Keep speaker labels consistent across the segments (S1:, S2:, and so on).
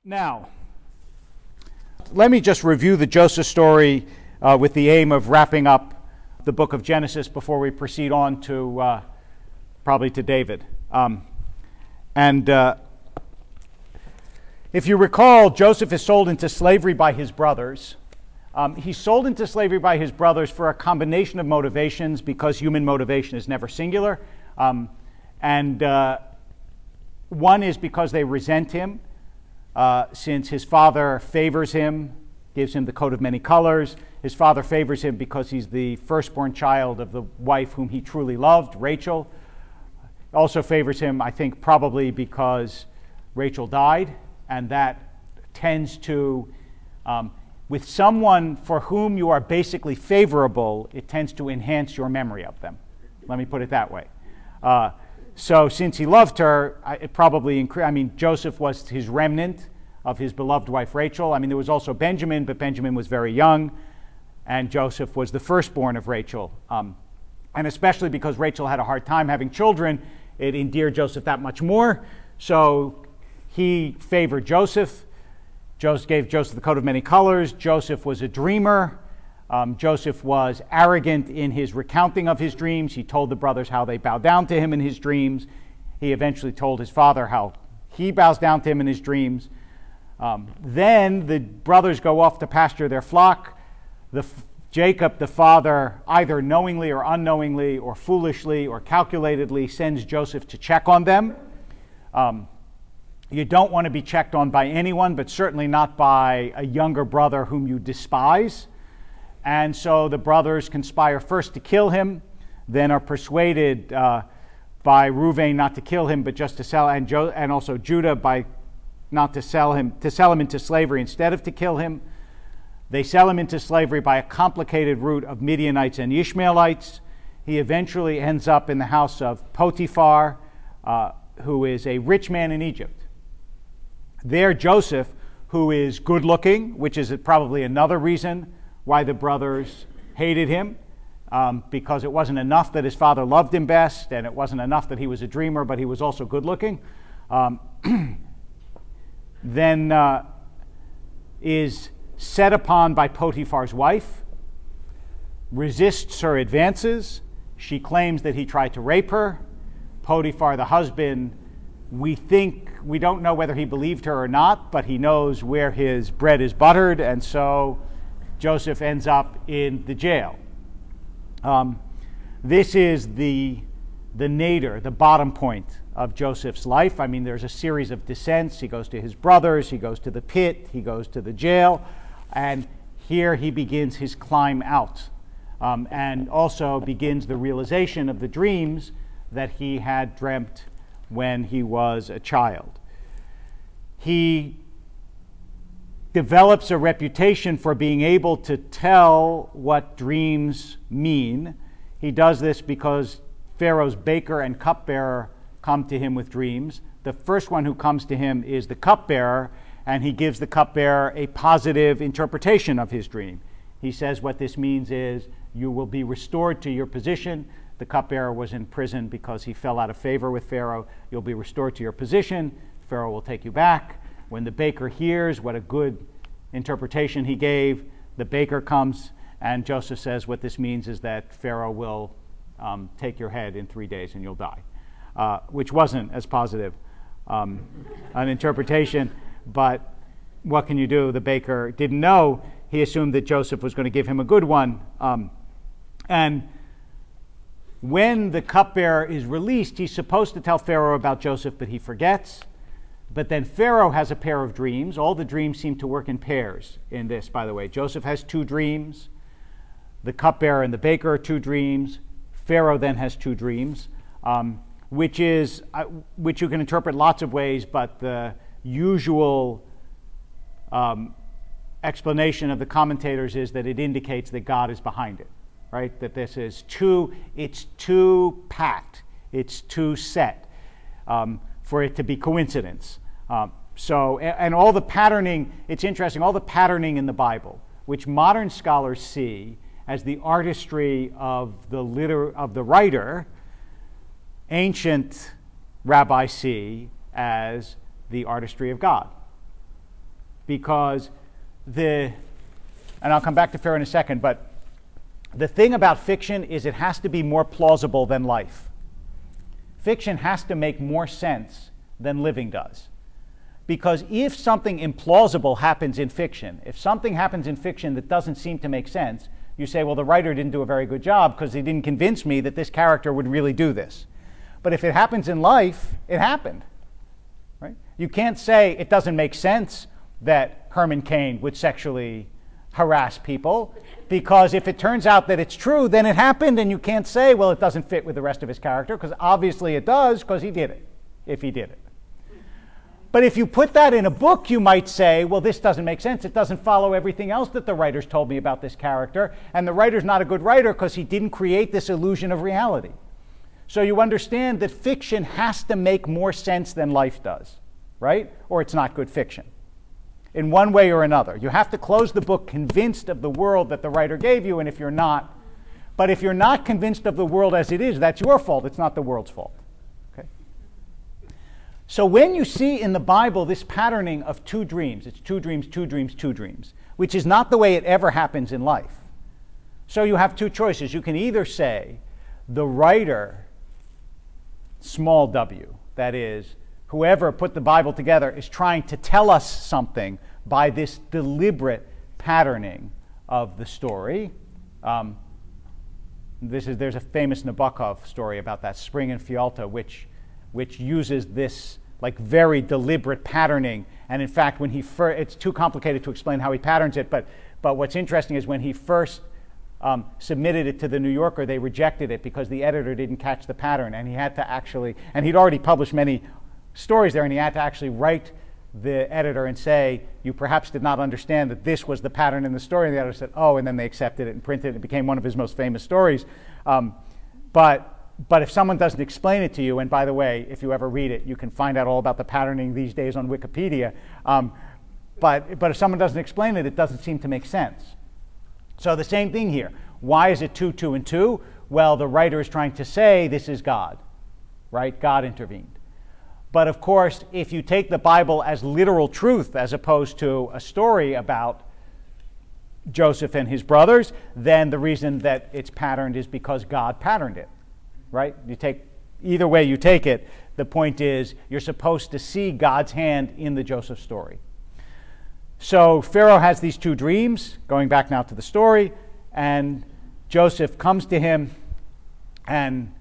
S1: Now, let me just review the Joseph story with the aim of wrapping up the book of Genesis before we proceed on to probably to David. If you recall, Joseph is sold into slavery by his brothers. He's sold into slavery by his brothers for a combination of motivations, because human motivation is never singular. One is because they resent him, since his father favors him, gives him the coat of many colors. His father favors him because he's the firstborn child of the wife whom he truly loved, Rachel. Also favors him, I think, probably because Rachel died, and that tends to, with someone for whom you are basically favorable, it tends to enhance your memory of them. Let me put it that way. So since he loved her, it probably Joseph was his remnant of his beloved wife Rachel. There was also Benjamin, but Benjamin was very young, and Joseph was the firstborn of Rachel. And especially because Rachel had a hard time having children, it endeared Joseph that much more. So he favored Joseph. Joseph gave Joseph the coat of many colors. Joseph was a dreamer. Joseph was arrogant in his recounting of his dreams. He told the brothers how they bowed down to him in his dreams. He eventually told his father how he bows down to him in his dreams. Then the brothers go off to pasture their flock. Jacob, the father, either knowingly or unknowingly or foolishly or calculatedly, sends Joseph to check on them. You don't want to be checked on by anyone, but certainly not by a younger brother whom you despise. And so the brothers conspire first to kill him, then are persuaded by Reuben not to kill him, but just to sell, and also Judah by not to sell him into slavery instead of to kill him. They sell him into slavery by a complicated route of Midianites and Ishmaelites. He eventually ends up in the house of Potiphar, who is a rich man in Egypt. There, Joseph, who is good looking, which is probably another reason why the brothers hated him, because it wasn't enough that his father loved him best, and it wasn't enough that he was a dreamer, but he was also good looking. Then is set upon by Potiphar's wife, resists her advances. She claims that he tried to rape her. Potiphar, the husband, we don't know whether he believed her or not, but he knows where his bread is buttered, and so Joseph ends up in the jail. This is the nadir, the bottom point of Joseph's life. There's a series of descents. He goes to his brothers, he goes to the pit, he goes to the jail, and here he begins his climb out, and also begins the realization of the dreams that he had dreamt when he was a child. He develops a reputation for being able to tell what dreams mean. He does this because Pharaoh's baker and cupbearer come to him with dreams. The first one who comes to him is the cupbearer, and he gives the cupbearer a positive interpretation of his dream. He says what this means is you will be restored to your position. The cupbearer was in prison because he fell out of favor with Pharaoh. You'll be restored to your position. Pharaoh will take you back. When the baker hears what a good interpretation he gave, the baker comes, and Joseph says what this means is that Pharaoh will take your head in 3 days and you'll die, which wasn't as positive an interpretation, but what can you do? The baker didn't know. He assumed that Joseph was going to give him a good one. And when the cupbearer is released, he's supposed to tell Pharaoh about Joseph, but he forgets. But then Pharaoh has a pair of dreams. All the dreams seem to work in pairs in this, by the way. Joseph has 2 dreams. The cupbearer and the baker are 2 dreams. Pharaoh then has 2 dreams, which you can interpret lots of ways, but the usual explanation of the commentators is that it indicates that God is behind it, right? That this is it's too packed, it's too set for it to be coincidence. And all the patterning, it's interesting, all the patterning in the Bible, which modern scholars see as the artistry of the writer, ancient rabbis see as the artistry of God. because and I'll come back to Pharaoh in a second, but the thing about fiction is it has to be more plausible than life. Fiction has to make more sense than living does. Because if something implausible happens in fiction, if something happens in fiction that doesn't seem to make sense, you say, well, the writer didn't do a very good job because he didn't convince me that this character would really do this. But if it happens in life, it happened. Right? You can't say it doesn't make sense that Herman Cain would sexually harass people, because if it turns out that it's true, then it happened, and you can't say, well, it doesn't fit with the rest of his character, because obviously it does, because he did it, if he did it. But if you put that in a book, you might say, well, this doesn't make sense. It doesn't follow everything else that the writers told me about this character, and the writer's not a good writer because he didn't create this illusion of reality. So you understand that fiction has to make more sense than life does, right? Or it's not good fiction. In one way or another. You have to close the book convinced of the world that the writer gave you, and if you're not, but if you're not convinced of the world as it is, that's your fault. It's not the world's fault. Okay? So when you see in the Bible this patterning of two dreams, it's two dreams, two dreams, two dreams, which is not the way it ever happens in life. So you have two choices. You can either say the writer, small w, that is, whoever put the Bible together is trying to tell us something by this deliberate patterning of the story. There's a famous Nabokov story about that, Spring in Fialta, which uses this like very deliberate patterning. And in fact, when it's too complicated to explain how he patterns it, but what's interesting is when he first submitted it to the New Yorker, they rejected it because the editor didn't catch the pattern, and he had to actually, and he'd already published many stories there, and he had to actually write the editor and say, you perhaps did not understand that this was the pattern in the story. And the editor said, oh, and then they accepted it and printed it. It became one of his most famous stories. But if someone doesn't explain it to you, and by the way, if you ever read it, you can find out all about the patterning these days on Wikipedia. But if someone doesn't explain it, it doesn't seem to make sense. So the same thing here. Why is it 2, 2, and 2? Well, the writer is trying to say this is God, right? God intervened. But of course, if you take the Bible as literal truth as opposed to a story about Joseph and his brothers, then the reason that it's patterned is because God patterned it, right? Either way you take it, the point is you're supposed to see God's hand in the Joseph story. So Pharaoh has these two dreams, going back now to the story, and Joseph comes to him, and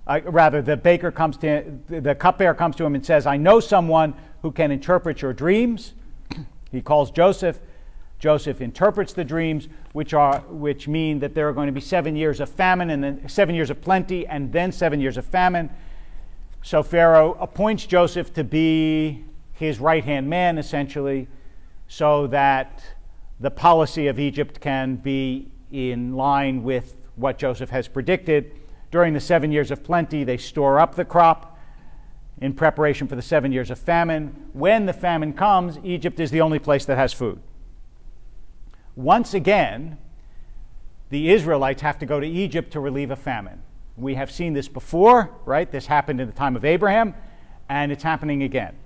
S1: the cupbearer comes to him and says, I know someone who can interpret your dreams. He calls Joseph. Joseph interprets the dreams, which mean that there are going to be 7 years of famine, and then 7 years of plenty, and then 7 years of famine. So Pharaoh appoints Joseph to be his right-hand man, essentially, so that the policy of Egypt can be in line with what Joseph has predicted. During the 7 years of plenty, they store up the crop in preparation for the 7 years of famine. When the famine comes, Egypt is the only place that has food. Once again, the Israelites have to go to Egypt to relieve a famine. We have seen this before, right? This happened in the time of Abraham, and it's happening again.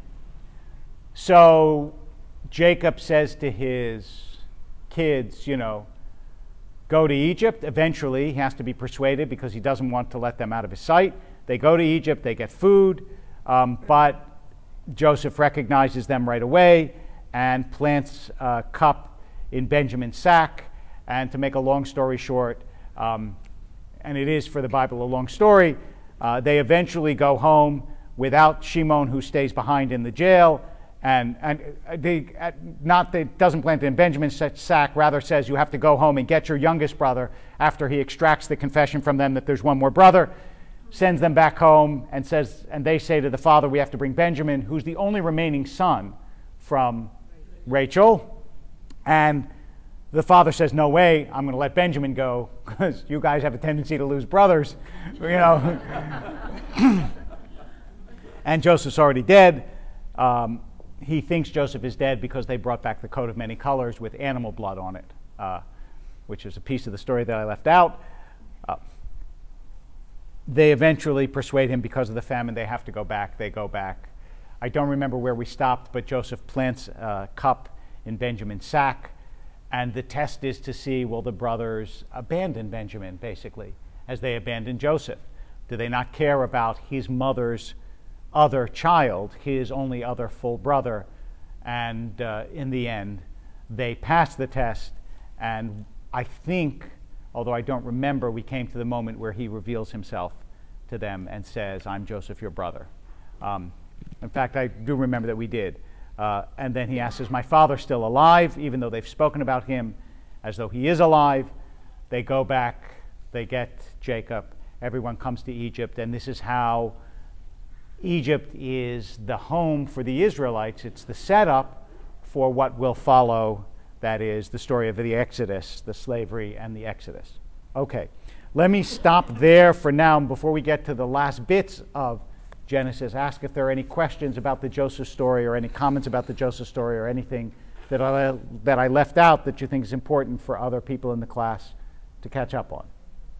S1: So Jacob says to his kids, go to Egypt. Eventually, he has to be persuaded because he doesn't want to let them out of his sight. They go to Egypt, they get food, but Joseph recognizes them right away and plants a cup in Benjamin's sack. And to make a long story short, and it is for the Bible a long story, they eventually go home without Shimon, who stays behind in the jail. And doesn't plant it in Benjamin's sack, rather says you have to go home and get your youngest brother after he extracts the confession from them that there's one more brother, sends them back home and they say to the father, we have to bring Benjamin, who's the only remaining son from Rachel. And the father says, no way, I'm going to let Benjamin go because you guys have a tendency to lose brothers, And Joseph's already dead. He thinks Joseph is dead because they brought back the coat of many colors with animal blood on it, which is a piece of the story that I left out. They eventually persuade him because of the famine. They have to go back. They go back. I don't remember where we stopped, but Joseph plants a cup in Benjamin's sack. And the test is to see, will the brothers abandon Benjamin, basically, as they abandoned Joseph? Do they not care about his mother's other child, his only other full brother? And in the end, they passed the test. And I think, although I don't remember, we came to the moment where he reveals himself to them and says, I'm Joseph, your brother. In fact, I do remember that we did. And then he asks, is my father still alive? Even though they've spoken about him as though he is alive. They go back, they get Jacob, everyone comes to Egypt, and this is how Egypt is the home for the Israelites. It's the setup for what will follow, that is, the story of the Exodus, the slavery and the Exodus. Okay, let me stop there for now before we get to the last bits of Genesis. Ask if there are any questions about the Joseph story or any comments about the Joseph story or anything that I left out that you think is important for other people in the class to catch up on.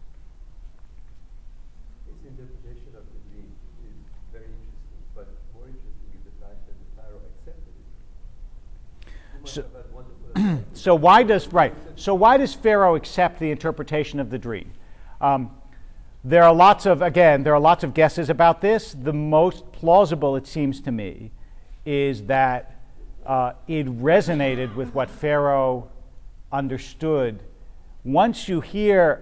S2: His interpretation of the dream is very interesting, but more interesting is the fact that the Pharaoh accepted it. So
S1: why does Pharaoh accept the interpretation of the dream? There are lots of guesses about this. The most plausible, it seems to me, is that it resonated with what Pharaoh understood. Once you hear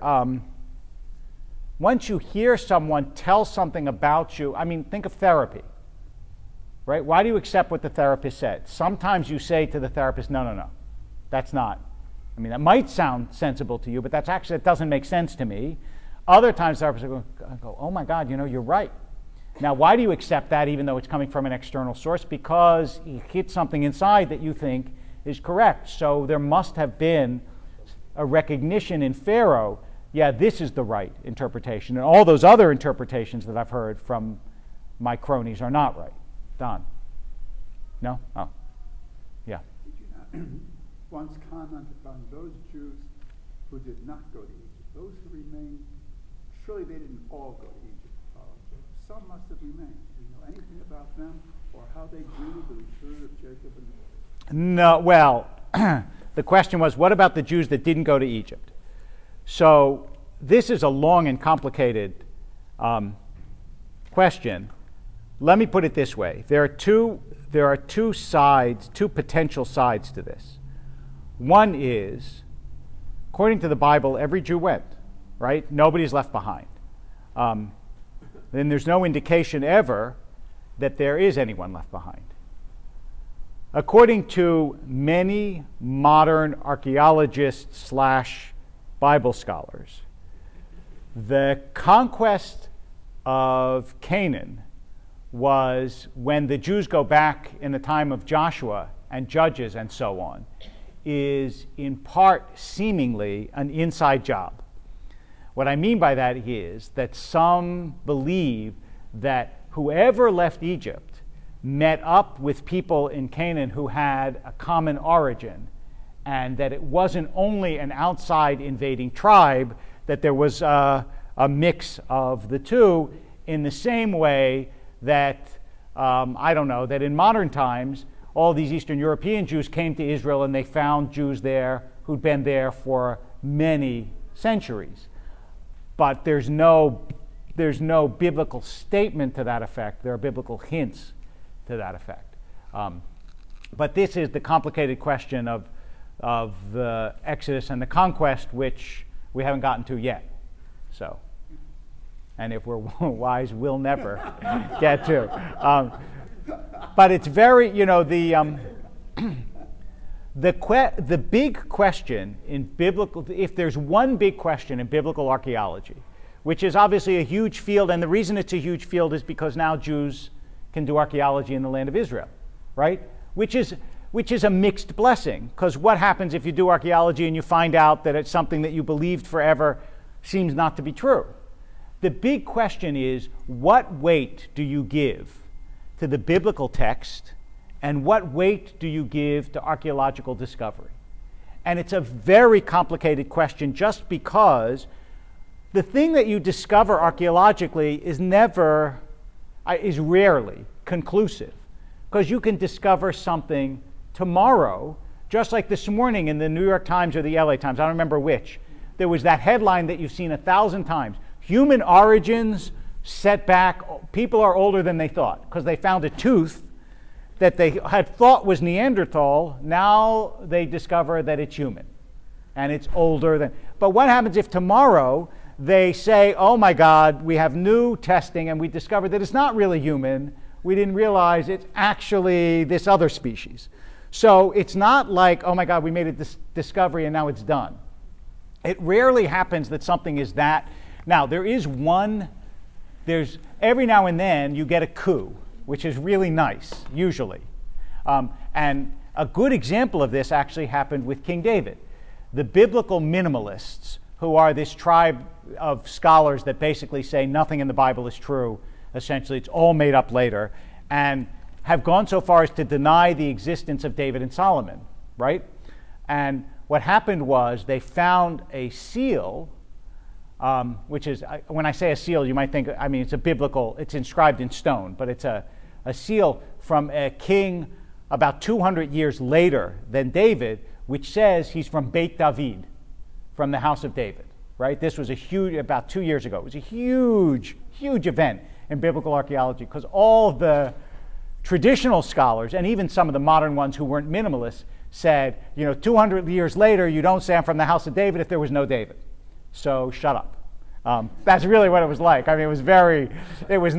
S1: someone tell something about you, I mean, think of therapy, right? Why do you accept what the therapist said? Sometimes you say to the therapist, no, that's not. I mean, that might sound sensible to you, but it doesn't make sense to me. Other times, therapists are going to go, oh my God, you're right. Now, why do you accept that even though it's coming from an external source? Because you hit something inside that you think is correct. So there must have been a recognition in Pharaoh, yeah, this is the right interpretation. And all those other interpretations that I've heard from my cronies are not right. Don? No? Oh. Yeah.
S3: Did you not once comment upon those Jews who did not go to Egypt? Those who remained, surely they didn't all go to Egypt. Some must have remained. Do you know anything about them or how they grew the return of Jacob?
S1: No, well, the question was, what about the Jews that didn't go to Egypt? So this is a long and complicated question. Let me put it this way. There are two potential sides to this. One is, according to the Bible, every Jew went, right? Nobody's left behind. Then there's no indication ever that there is anyone left behind. According to many modern archaeologists / Bible scholars, the conquest of Canaan was when the Jews go back in the time of Joshua and Judges and so on, is in part seemingly an inside job. What I mean by that is that some believe that whoever left Egypt met up with people in Canaan who had a common origin, and that it wasn't only an outside invading tribe, that there was a mix of the two, in the same way that, that in modern times, all these Eastern European Jews came to Israel and they found Jews there who'd been there for many centuries. But there's no biblical statement to that effect. There are biblical hints to that effect. But this is the complicated question of the Exodus and the conquest, which we haven't gotten to yet. So, and if we're wise, we'll never get to. But it's very, the big question in biblical, if there's one big question in biblical archaeology, which is obviously a huge field, and the reason it's a huge field is because now Jews can do archaeology in the land of Israel, right? Which is a mixed blessing, because what happens if you do archaeology and you find out that it's something that you believed forever seems not to be true? The big question is, what weight do you give to the biblical text, and what weight do you give to archaeological discovery? And it's a very complicated question, just because the thing that you discover archaeologically is rarely conclusive. Because you can discover something tomorrow just like this morning in the New York Times or the LA Times, I don't remember which, there was that headline that you've seen 1,000 times. Human origins set back, people are older than they thought, because they found a tooth that they had thought was Neanderthal. Now they discover that it's human, and it's older than. But what happens if tomorrow they say, oh my God, we have new testing and we discovered that it's not really human, we didn't realize it's actually this other species. So it's not like, oh my God, we made a discovery and now it's done. It rarely happens that something is that. Now, there's every now and then you get a coup, which is really nice, usually. And a good example of this actually happened with King David. The biblical minimalists, who are this tribe of scholars that basically say nothing in the Bible is true, essentially it's all made up later, and have gone so far as to deny the existence of David and Solomon, right? And what happened was they found a seal, which is, when I say a seal, you might think, I mean, it's a biblical, it's inscribed in stone, but it's a seal from a king about 200 years later than David, which says he's from Beit David, from the house of David, right? This was a huge, about 2 years ago, it was a huge, huge event in biblical archaeology, because all the traditional scholars, and even some of the modern ones who weren't minimalists, said, 200 years later, you don't say I'm from the house of David if there was no David. So shut up. That's really what it was like. I mean, there was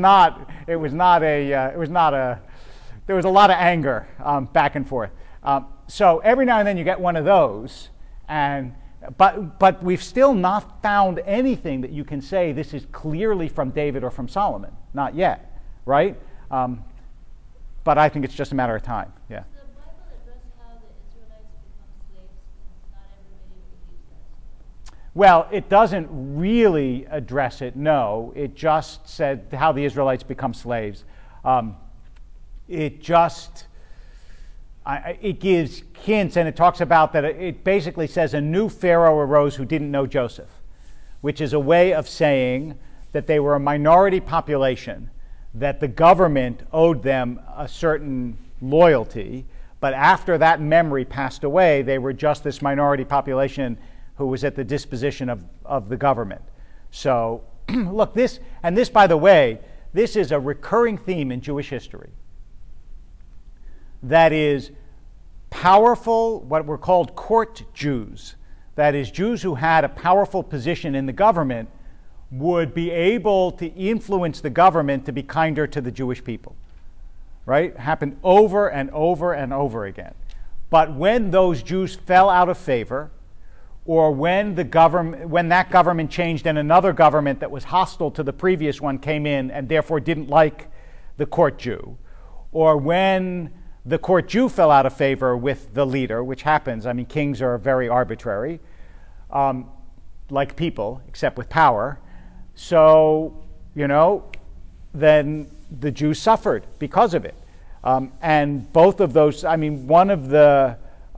S1: a lot of anger back and forth. So every now and then you get one of those, but we've still not found anything that you can say this is clearly from David or from Solomon. Not yet, right? But I think it's just a matter of time. Yeah.
S4: Does the Bible address how the Israelites become slaves? Because not everybody believes that.
S1: Well, it doesn't really address it, no. It just said how the Israelites become slaves. It gives hints, and it talks about that it basically says a new Pharaoh arose who didn't know Joseph, which is a way of saying that they were a minority population, that the government owed them a certain loyalty, but after that memory passed away, they were just this minority population who was at the disposition of the government. So, look, this, by the way, this is a recurring theme in Jewish history. That is, powerful, what were called court Jews, that is, Jews who had a powerful position in the government, would be able to influence the government to be kinder to the Jewish people. Right? It happened over and over and over again. But when those Jews fell out of favor, or when that government changed and another government that was hostile to the previous one came in and therefore didn't like the court Jew, or when the court Jew fell out of favor with the leader, which happens, I mean, kings are very arbitrary, like people, except with power. So, then the Jews suffered because of it. And both of those, I mean, one of the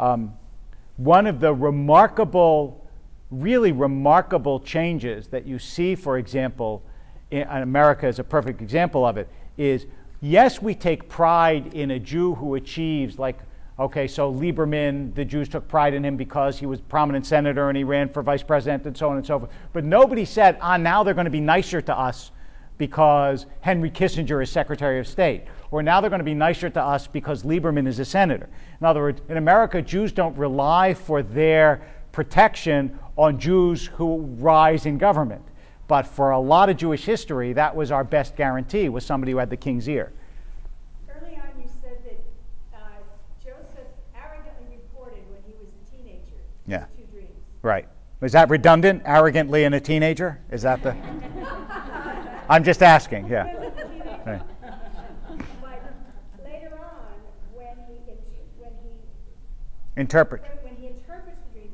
S1: really remarkable changes that you see, for example, in America is a perfect example of it, is, yes, we take pride in a Jew who achieves, like, okay, so Lieberman, the Jews took pride in him because he was a prominent senator and he ran for vice president and so on and so forth. But nobody said, now they're going to be nicer to us because Henry Kissinger is Secretary of State. Or now they're going to be nicer to us because Lieberman is a senator. In other words, in America, Jews don't rely for their protection on Jews who rise in government. But for a lot of Jewish history, that was our best guarantee, was somebody who had the king's ear.
S5: Early on, you said that Joseph arrogantly reported when he was a teenager
S1: Yeah.
S5: his 2 dreams.
S1: Right. Is that redundant? Arrogantly and a teenager? Is that the... I'm just asking, yeah. Right.
S5: But later on, when he
S1: Interpret.
S5: when he interprets the dreams,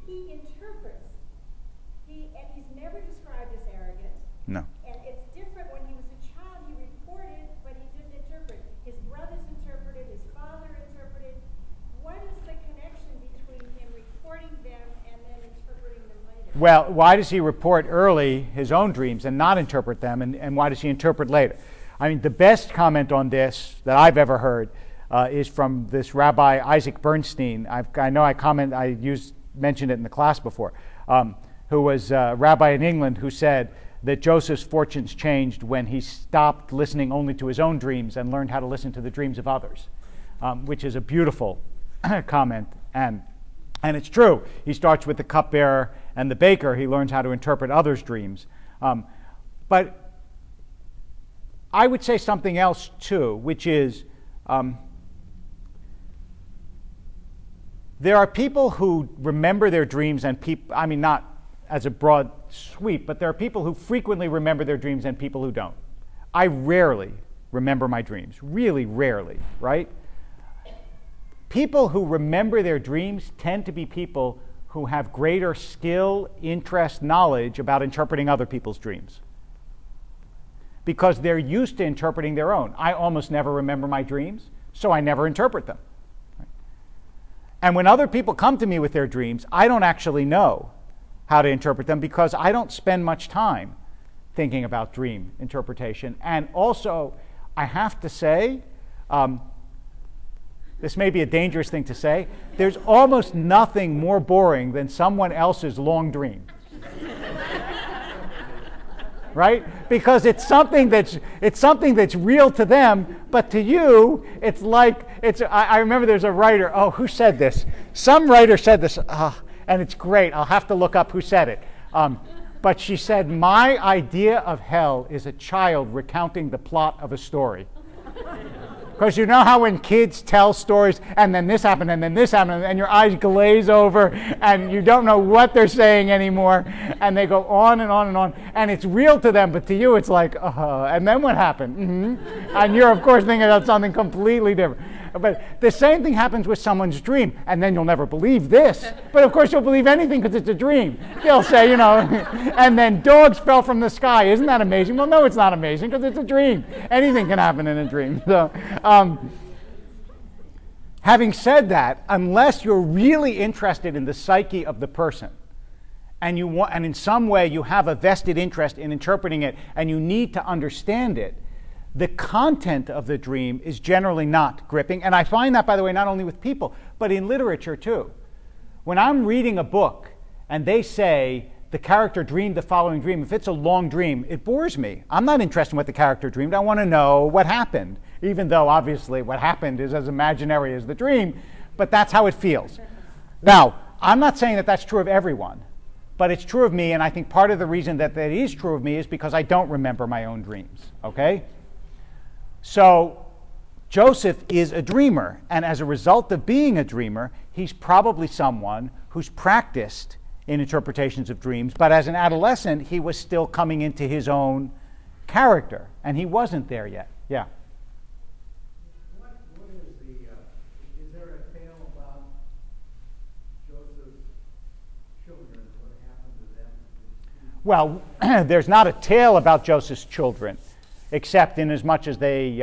S5: and he's never described as arrogant.
S1: No.
S5: And it's different when he was a child. He reported, but he didn't interpret. His brothers interpreted. His father interpreted. What is the connection between him reporting them and then interpreting them later?
S1: Well, why does he report early his own dreams and not interpret them, and why does he interpret later? I mean, the best comment on this that I've ever heard is from this Rabbi Isaac Bernstein. I know I mentioned it in the class before, who was a rabbi in England who said that Joseph's fortunes changed when he stopped listening only to his own dreams and learned how to listen to the dreams of others, which is a beautiful comment. And it's true. He starts with the cupbearer and the baker. He learns how to interpret others' dreams. But I would say something else too, which is there are people who remember their dreams and people, I mean, not as a broad sweep, but there are people who frequently remember their dreams and people who don't. I rarely remember my dreams, really rarely, right? People who remember their dreams tend to be people who have greater skill, interest, knowledge about interpreting other people's dreams, because they're used to interpreting their own. I almost never remember my dreams, so I never interpret them. And when other people come to me with their dreams, I don't actually know how to interpret them because I don't spend much time thinking about dream interpretation. And also, I have to say, this may be a dangerous thing to say, there's almost nothing more boring than someone else's long dream. Right? Because it's something that's real to them, but to you, it's like I remember there's a writer. Oh, who said this? Some writer said this, and it's great. I'll have to look up who said it. But she said, "My idea of hell is a child recounting the plot of a story." Because you know how when kids tell stories, and then this happened, and then this happened, and your eyes glaze over, and you don't know what they're saying anymore, and they go on and on and on, and it's real to them, but to you it's like, and then what happened? Mm-hmm. And you're, of course, thinking about something completely different. But the same thing happens with someone's dream, and then you'll never believe this. But of course you'll believe anything because it's a dream. They'll say, and then dogs fell from the sky. Isn't that amazing? Well, no, it's not amazing because it's a dream. Anything can happen in a dream. So, having said that, unless you're really interested in the psyche of the person, and in some way you have a vested interest in interpreting it, and you need to understand it, the content of the dream is generally not gripping. And I find that, by the way, not only with people, but in literature too. When I'm reading a book and they say the character dreamed the following dream, if it's a long dream, it bores me. I'm not interested in what the character dreamed. I want to know what happened, even though obviously what happened is as imaginary as the dream, but that's how it feels. Now, I'm not saying that that's true of everyone, but it's true of me, and I think part of the reason that is true of me is because I don't remember my own dreams, okay? So Joseph is a dreamer, and as a result of being a dreamer, he's probably someone who's practiced in interpretations of dreams, but as an adolescent, he was still coming into his own character, and he wasn't there yet. Yeah?
S2: What is there a tale about Joseph's children, what happened to them?
S1: Well, there's not a tale about Joseph's children, except in as much as they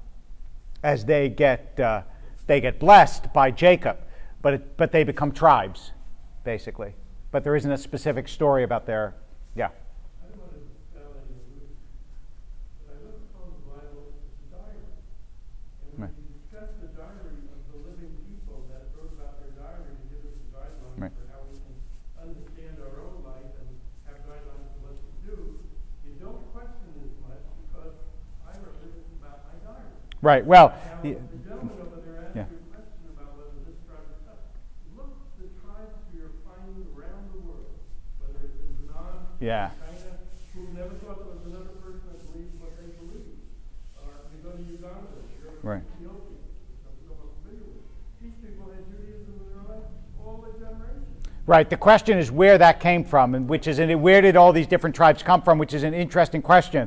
S1: get blessed by Jacob, but they become tribes, basically. But there isn't a specific story about their, yeah.
S2: I don't want to sound like a but I look upon the Bible as a diary. And when you discuss the diary of the living people that wrote about their diary to give us a guideline for how we can understand our own life and have guidelines for what to do, you don't question as much because I wrote this about my diary.
S1: Right, well.
S2: Now, the gentleman over there asked you a question about whether this tribe is tough. Look the tribes you're finding around the world, whether it's in Vietnam, China, who never thought there was another person that believed what they believe. Or you go to Uganda, you go to Ethiopia, something I'm familiar with. These people had Judaism in their life all the generations.
S1: Right. The question is where that came from, and where did all these different tribes come from, which is an interesting question.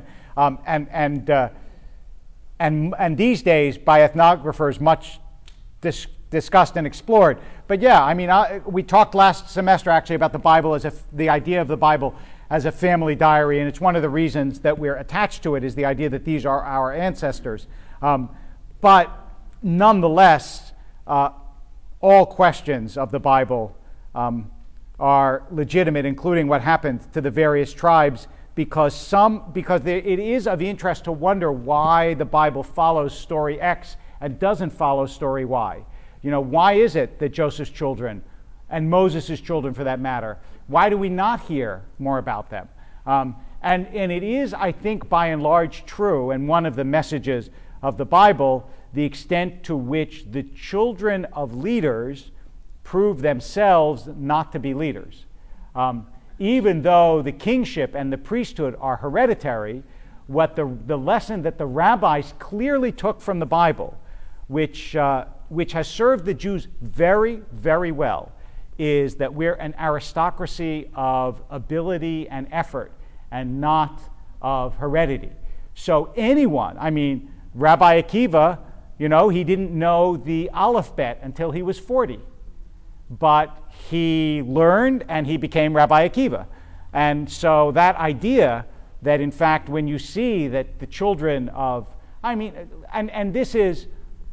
S1: And these days, by ethnographers, much discussed and explored. But yeah, I mean, we talked last semester actually about the Bible the idea of the Bible as a family diary, and it's one of the reasons that we're attached to it is the idea that these are our ancestors. But nonetheless, all questions of the Bible are legitimate, including what happened to the various tribes, because it is of interest to wonder why the Bible follows story X and doesn't follow story Y. Why is it that Joseph's children, and Moses' children for that matter, why do we not hear more about them? And it is, I think, by and large true, and one of the messages of the Bible, the extent to which the children of leaders prove themselves not to be leaders. Even though the kingship and the priesthood are hereditary, what the lesson that the rabbis clearly took from the Bible, which has served the Jews very, very well, is that we're an aristocracy of ability and effort and not of heredity. So anyone, Rabbi Akiva, he didn't know the alphabet until he was 40. But he learned and he became Rabbi Akiva. And so that idea that, in fact, when you see that the children of, and this is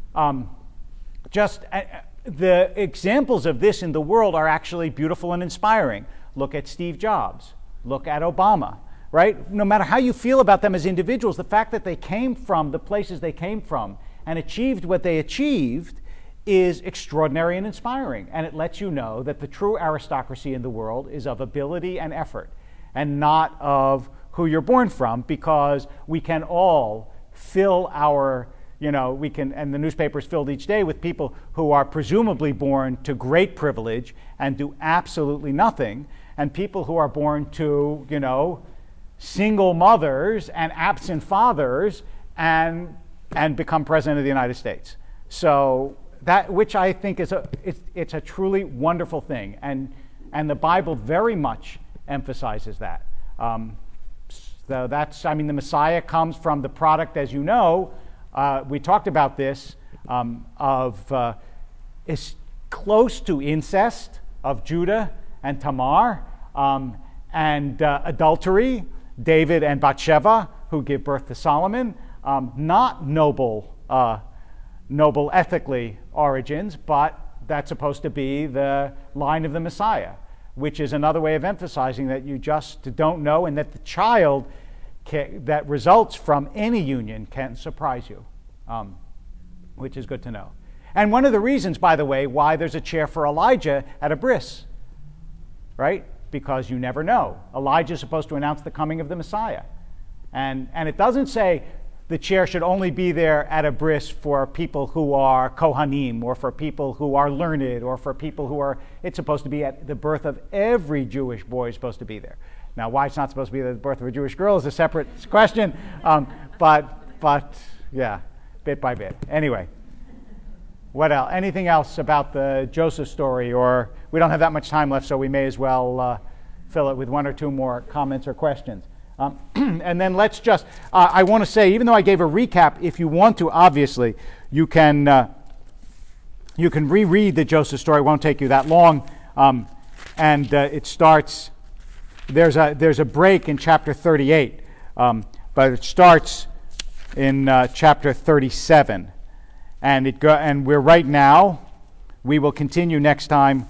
S1: the examples of this in the world are actually beautiful and inspiring. Look at Steve Jobs. Look at Obama, right? No matter how you feel about them as individuals, the fact that they came from the places they came from and achieved what they achieved is extraordinary and inspiring. And it lets you know that the true aristocracy in the world is of ability and effort and not of who you're born from, because we can all fill our, and the newspaper's filled each day with people who are presumably born to great privilege and do absolutely nothing, and people who are born to, single mothers and absent fathers and become president of the United States. So that, which I think is it's a truly wonderful thing, and the Bible very much emphasizes that. So that's, the Messiah comes from the product, as you know, we talked about this, is close to incest of Judah and Tamar, and adultery, David and Bathsheba, who give birth to Solomon, not noble ethically origins, but that's supposed to be the line of the Messiah, which is another way of emphasizing that you just don't know, and that the child that results from any union can surprise you, which is good to know. And one of the reasons, by the way, why there's a chair for Elijah at a bris, right? Because you never know. Elijah is supposed to announce the coming of the Messiah. And it doesn't say the chair should only be there at a bris for people who are Kohanim, or for people who are learned, or for people who are, it's supposed to be at the birth of every Jewish boy is supposed to be there. Now, why it's not supposed to be the birth of a Jewish girl is a separate question, but yeah, bit by bit. Anyway, what else? Anything else about the Joseph story? Or we don't have that much time left, so we may as well fill it with one or two more comments or questions. And then let's just, I want to say, even though I gave a recap, if you want to, obviously, you can reread the Joseph story. It won't take you that long. And it starts, there's a break in chapter 38, but it starts in chapter 37. And we're right now, we will continue next time.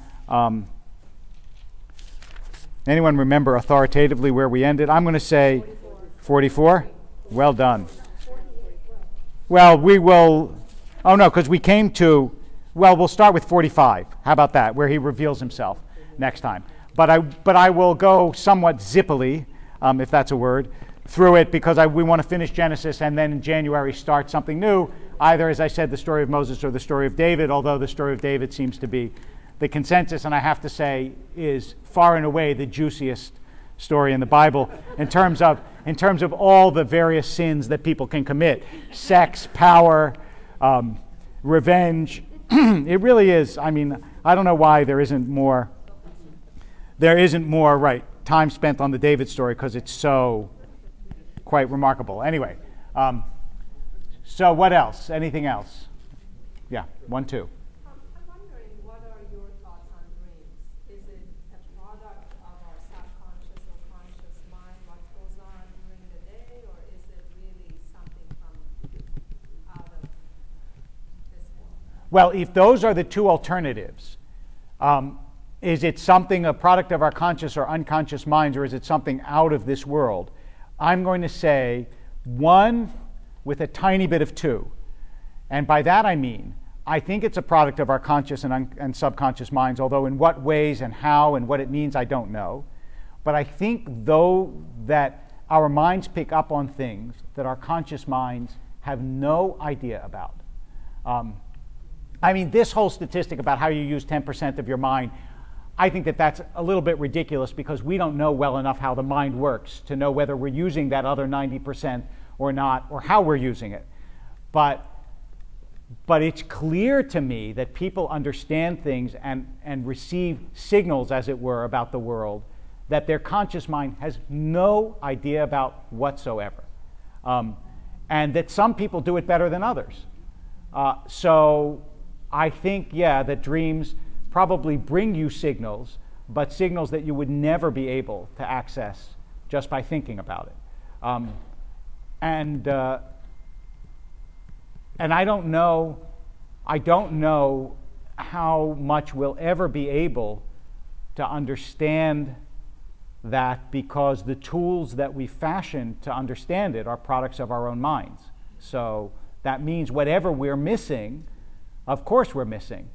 S1: Anyone remember authoritatively where we ended? I'm going to say 44. Well done. Well, we will, because we came to, we'll start with 45. How about that, where he reveals himself next time. But I will go somewhat zippily, if that's a word, through it, because we want to finish Genesis and then in January start something new, either, as I said, the story of Moses or the story of David, although the story of David seems to be the consensus, and I have to say is far and away the juiciest story in the Bible in terms of all the various sins that people can commit: sex, power, revenge. It really is. I don't know why there isn't more time spent on the David story, because it's so quite remarkable. Anyway, so what else? Anything else? Yeah, 1, 2.
S6: I'm wondering, what are your thoughts on dreams? Is it a product of our subconscious or conscious mind, what goes on during the day, or is it really something from out of this world?
S1: Well, if those are the two alternatives, is it something, a product of our conscious or unconscious minds, or is it something out of this world? I'm going to say 1 with a tiny bit of 2. And by that I mean, I think it's a product of our conscious and subconscious minds, although in what ways and how and what it means, I don't know. But I think, though, that our minds pick up on things that our conscious minds have no idea about. I mean, this whole statistic about how you use 10% of your mind, I think that that's a little bit ridiculous because we don't know well enough how the mind works to know whether we're using that other 90% or not, or how we're using it. But it's clear to me that people understand things and receive signals, as it were, about the world that their conscious mind has no idea about whatsoever. And that some people do it better than others. So I think, that dreams probably bring you signals, but signals that you would never be able to access just by thinking about it. And I don't know how much we'll ever be able to understand that, because the tools that we fashion to understand it are products of our own minds. So that means whatever we're missing, of course we're missing.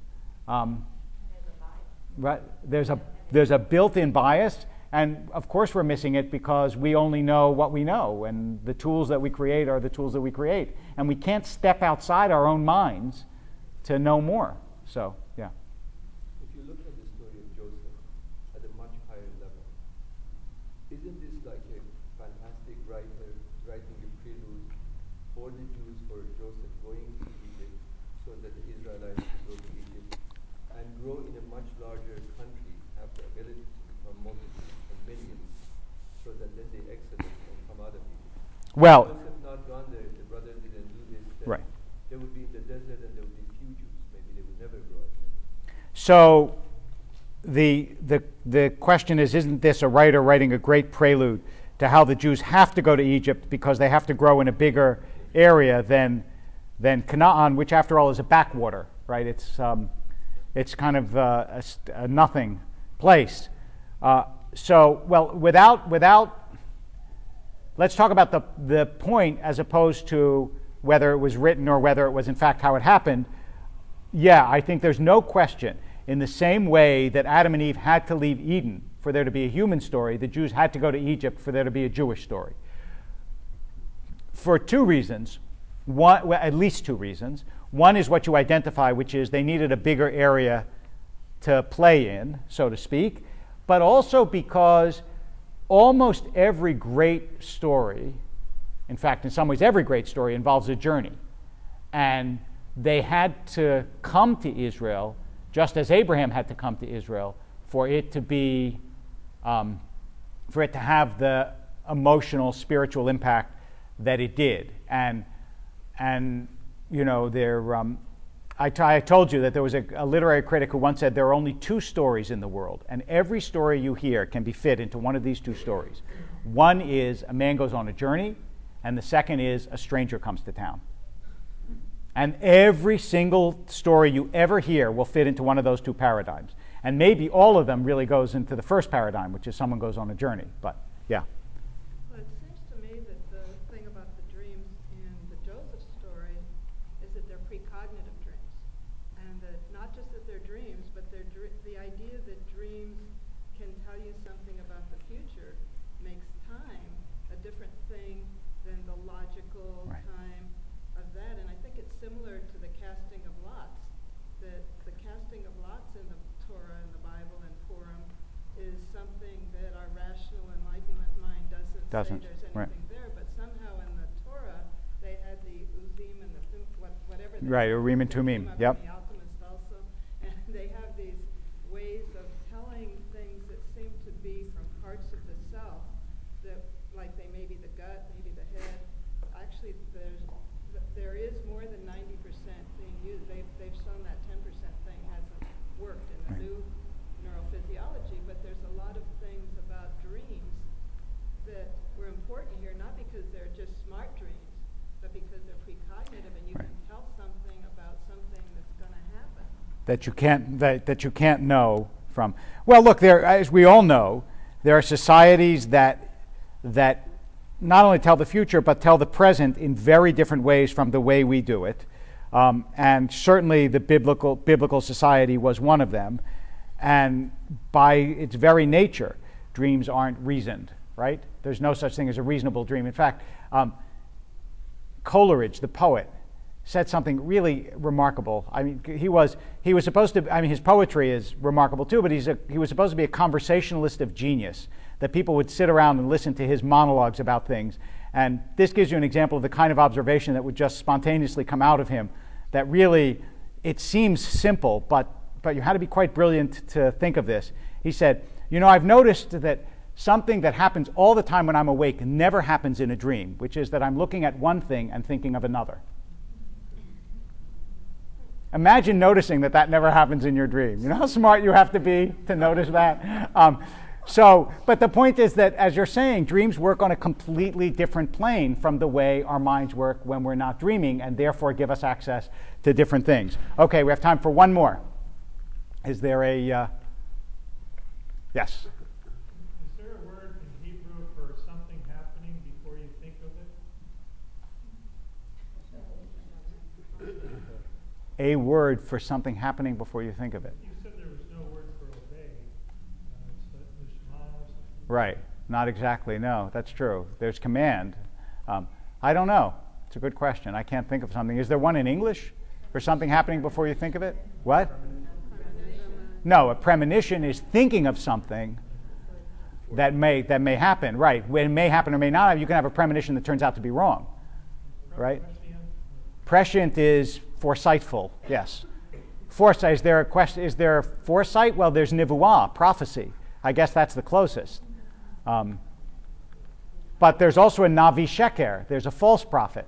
S1: Right? There's a built-in bias, and of course we're missing it because we only know what we know, and the tools that we create are the tools that we create, and we can't step outside our own minds to know more. So, yeah.
S7: If you look at the story of Joseph at a much higher level, isn't this like a fantastic writer writing a prelude for the Jews, for Joseph going to Egypt, so that the Israelites could go to Egypt and grow in a much larger country, have the ability to become multitudes and millions, so that then they exodus and come out of Egypt?
S1: Well,
S7: Joseph not gone there, if the brothers didn't do this, then
S1: right.
S7: They would be in the desert and there would be few Jews. Maybe they would never grow up.
S1: So the question is, isn't this a writer writing a great prelude to how the Jews have to go to Egypt because they have to grow in a bigger area than Canaan, which after all is a backwater, right? It's kind of a nothing place. Let's talk about the point as opposed to whether it was written or whether it was in fact how it happened. Yeah, I think there's no question. In the same way that Adam and Eve had to leave Eden for there to be a human story, the Jews had to go to Egypt for there to be a Jewish story. For two reasons, at least two reasons. One is what you identify, which is they needed a bigger area to play in, so to speak, but also because almost every great story, in fact, in some ways every great story, involves a journey. And they had to come to Israel, just as Abraham had to come to Israel, for it to be, for it to have the emotional, spiritual impact that it did. And you know, I told you that there was a literary critic who once said there are only two stories in the world, and every story you hear can be fit into one of these two stories. One is a man goes on a journey, and the second is a stranger comes to town. And every single story you ever hear will fit into one of those two paradigms. And maybe all of them really goes into the first paradigm, which is someone goes on a journey. But, yeah.
S6: Well, it seems to me that the thing about the dreams in the Joseph story is that they're precognitive dreams. And that not just that they're dreams, but they're the idea that dreams can tell you something about the future makes time a different thing than the logical
S1: Right.
S6: time of that. And I think it's similar to the casting of lots, that the casting of lots in the Torah and the Bible and Purim is something that our rational enlightenment mind doesn't say there's anything
S1: right.
S6: there, but somehow in the Torah they had the Uzim and the whatever.
S1: Right, Urim and Tumim,
S6: The
S1: yep.
S6: Alchemist also, and they have these ways of telling things that seem to be from parts of the self, that like they may be the gut, maybe the head. Actually, there is more than 90% being used. They've shown that 10% thing hasn't worked in the
S1: Right.
S6: new neurophysiology, but there's a lot of things about dreams that were important here, not because they're just smart dreams, but because they're precognitive and you
S1: Right.
S6: can tell something about something that's going to happen.
S1: That you can't know from. Well, look, as we all know, there are societies that not only tell the future but tell the present in very different ways from the way we do it. And certainly the biblical society was one of them. And by its very nature, dreams aren't reasoned, right? There's no such thing as a reasonable dream. In fact, Coleridge, the poet, said something really remarkable. I mean, he was supposed to. I mean, his poetry is remarkable too. But he was supposed to be a conversationalist of genius. That people would sit around and listen to his monologues about things. And this gives you an example of the kind of observation that would just spontaneously come out of him. That really, it seems simple, but you had to be quite brilliant to think of this. He said, I've noticed that something that happens all the time when I'm awake never happens in a dream, which is that I'm looking at one thing and thinking of another. Imagine noticing that never happens in your dream. You know how smart you have to be to notice that? But the point is that, as you're saying, dreams work on a completely different plane from the way our minds work when we're not dreaming, and therefore give us access to different things. Okay, we have time for one more. Is there a... Yes?
S2: Is there a word in Hebrew for something happening before you think of it?
S1: A word for something happening before you think of it.
S2: You said there was no word for obey. It's lishma or something.
S1: Right. Not exactly. No, that's true. There's command. I don't know. It's a good question. I can't think of something. Is there one in English for something happening before you think of it? What? No, a premonition is thinking of something that may happen. Right. When it may happen or may not, you can have a premonition that turns out to be wrong. Right? Prescient is foresightful. Yes. Foresight. Is there a question? Is there foresight? Well, there's nivuah, prophecy. I guess that's the closest. But there's also a navi sheker. There's a false prophet.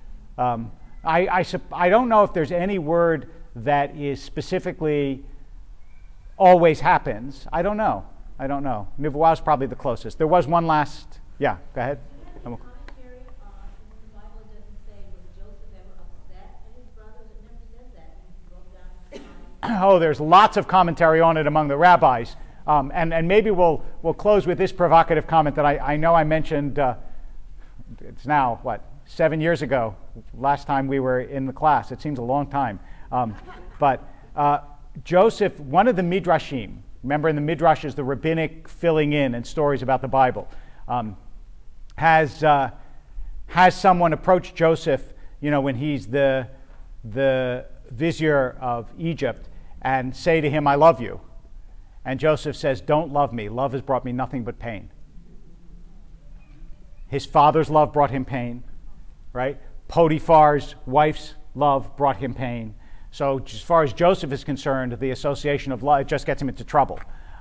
S1: I don't know if there's any word that is specifically always happens. I don't know. Nivuah is probably the closest. There was one last. Yeah, go ahead.
S4: Commentary in the Bible doesn't say was Joseph ever upset at his brothers. It never says that. He broke down.
S1: Oh, there's lots of commentary on it among the rabbis. And maybe we'll close with this provocative comment that I know I mentioned. It's now, 7 years ago, last time we were in the class. It seems a long time. But Joseph, one of the Midrashim, remember in the Midrash is the rabbinic filling in and stories about the Bible, has someone approach Joseph, when he's the vizier of Egypt, and say to him, "I love you." And Joseph says, "Don't love me. Love has brought me nothing but pain." His father's love brought him pain, right? Potiphar's wife's love brought him pain. So as far as Joseph is concerned, the association of love just gets him into trouble.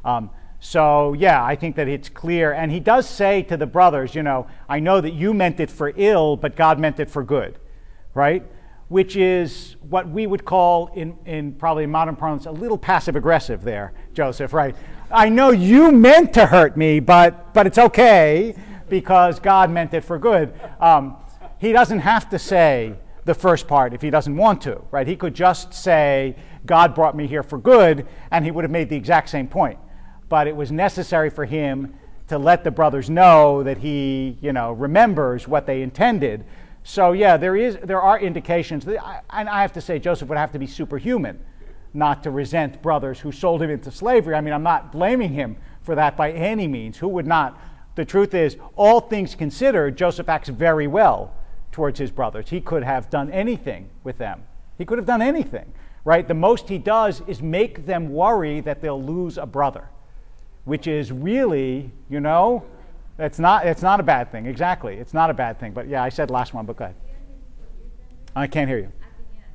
S1: I think that it's clear. And he does say to the brothers, I know that you meant it for ill, but God meant it for good, right? Which is what we would call, in probably modern parlance, a little passive-aggressive there, Joseph, right? I know you meant to hurt me, but it's okay because God meant it for good. He doesn't have to say the first part if he doesn't want to, right? He could just say, God brought me here for good, and he would have made the exact same point. But it was necessary for him to let the brothers know that he, remembers what they intended. So there are indications, and I have to say Joseph would have to be superhuman not to resent brothers who sold him into slavery. I mean, I'm not blaming him for that by any means. Who would not? The truth is, all things considered, Joseph acts very well towards his brothers. He could have done anything with them. He could have done anything, right? The most he does is make them worry that they'll lose a brother, which is really, it's not a bad thing. Exactly. It's not a bad thing. But yeah, I said last one, but go ahead. I can't hear you.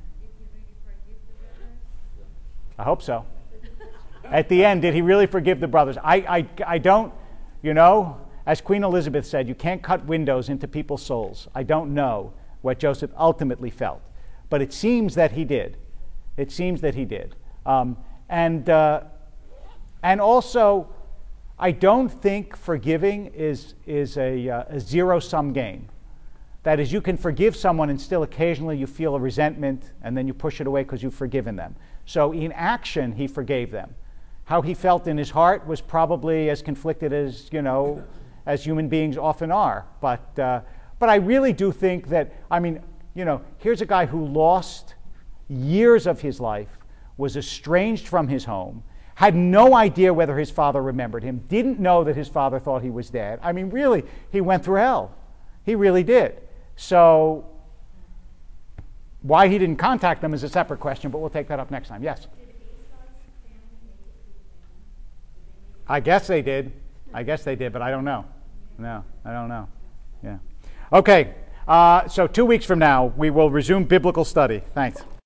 S1: I hope so. At the end, did he really forgive the brothers? I don't, as Queen Elizabeth said, you can't cut windows into people's souls. I don't know what Joseph ultimately felt. But it seems that he did. It seems that he did. And also, I don't think forgiving is a zero-sum game. That is, you can forgive someone and still occasionally you feel a resentment and then you push it away because you've forgiven them. So in action, he forgave them. How he felt in his heart was probably as conflicted as, as human beings often are. But I really do think that, here's a guy who lost years of his life, was estranged from his home, had no idea whether his father remembered him, didn't know that his father thought he was dead. I mean, really, he went through hell. He really did. So why he didn't contact them is a separate question, but we'll take that up next time. Yes? I guess they did. I guess they did, but I don't know. No, I don't know. Yeah. Okay, so 2 weeks from now, we will resume biblical study. Thanks.